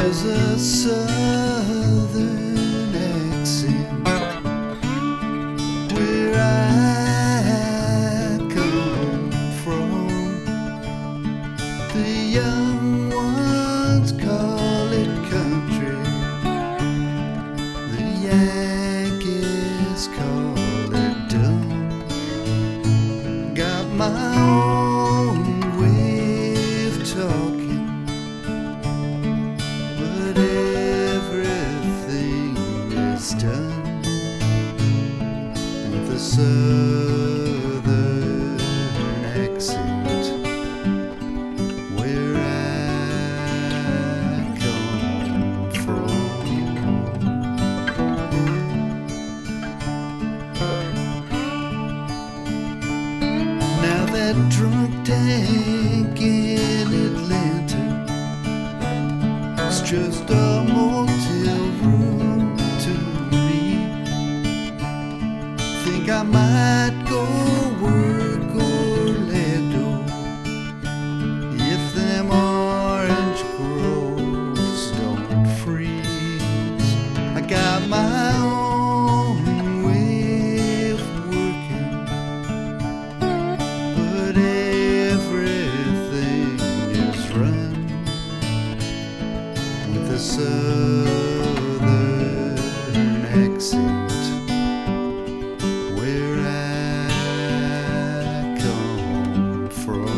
There's a southern accent where I come from. The young ones call it country, the Yankees call it dumb. Got my own way of talking, but everything is done with a southern accent where I come from. Now that drunk tank in Atlanta, it's just a motel room to me. Think I might go work Orlando if them orange groves don't freeze. I got my own way of working, but everything is run with a southern accent where I come from.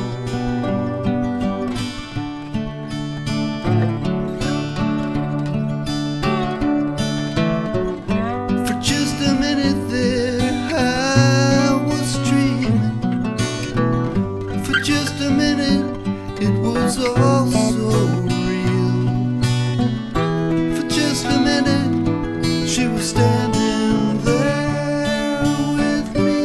For just a minute there I was dreaming. For just a minute it was all so real. For just a minute she was standing there with me.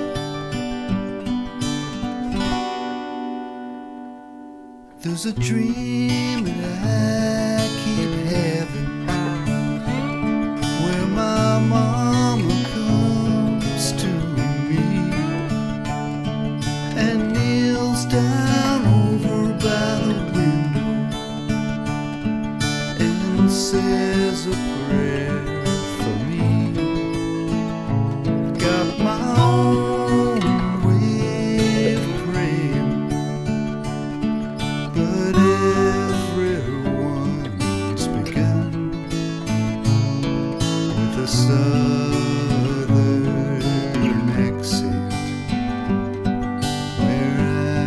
There's a dream that I keep having where my mama comes to me and kneels down over by the window and says a prayer for me. Got my own way of praying, but everyone's begun with a southern accent where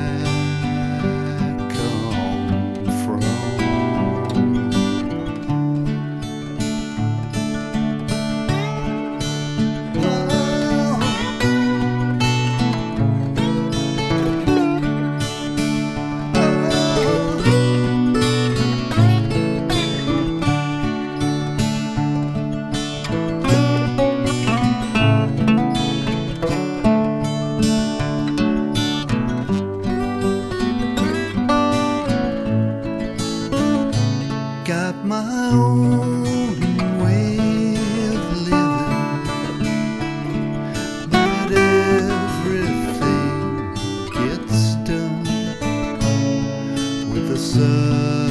I come from. Got my own way of living, but everything gets done with a